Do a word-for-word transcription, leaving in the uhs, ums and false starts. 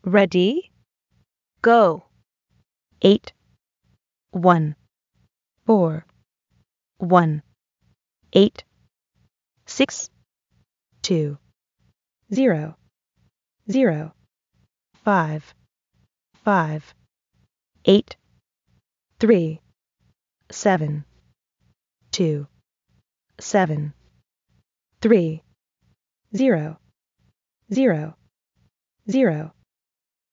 Ready? Go. Eight, one, four, one, eight, six, two, zero, zero, five, five, eight, three, seven, two, seven, three, zero, zero, zero.